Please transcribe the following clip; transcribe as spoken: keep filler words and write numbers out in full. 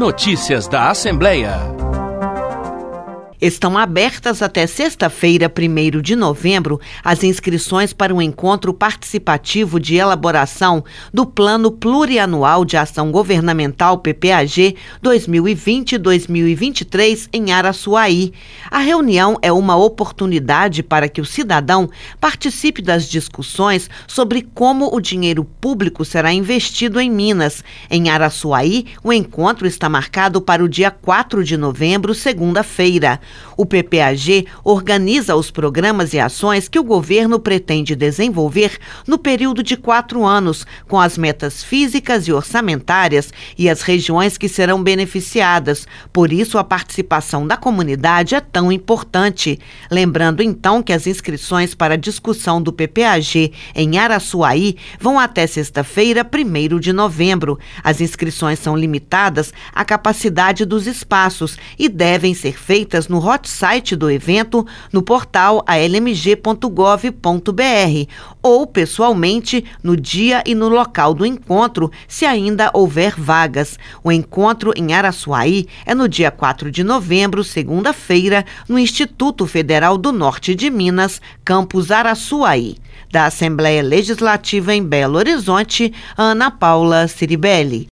Notícias da Assembleia. Estão abertas até sexta-feira, primeiro de novembro, as inscrições para o encontro participativo de elaboração do Plano Plurianual de Ação Governamental P P A G dois mil e vinte a dois mil e vinte e três em Araçuaí. A reunião é uma oportunidade para que o cidadão participe das discussões sobre como o dinheiro público será investido em Minas. Em Araçuaí, o encontro está marcado para o dia quatro de novembro, segunda-feira. O P P A G organiza os programas e ações que o governo pretende desenvolver no período de quatro anos, com as metas físicas e orçamentárias e as regiões que serão beneficiadas. Por isso, a participação da comunidade é tão importante. Lembrando, então, que as inscrições para a discussão do P P A G em Araçuaí vão até sexta-feira, primeiro de novembro. As inscrições são limitadas à capacidade dos espaços e devem ser feitas no hot site do evento, no portal a l m g ponto gov ponto b r ou pessoalmente no dia e no local do encontro, se ainda houver vagas. O encontro em Araçuaí é no dia quatro de novembro, segunda-feira, no Instituto Federal do Norte de Minas, campus Araçuaí. Da Assembleia Legislativa em Belo Horizonte, Ana Paula Ciribelli.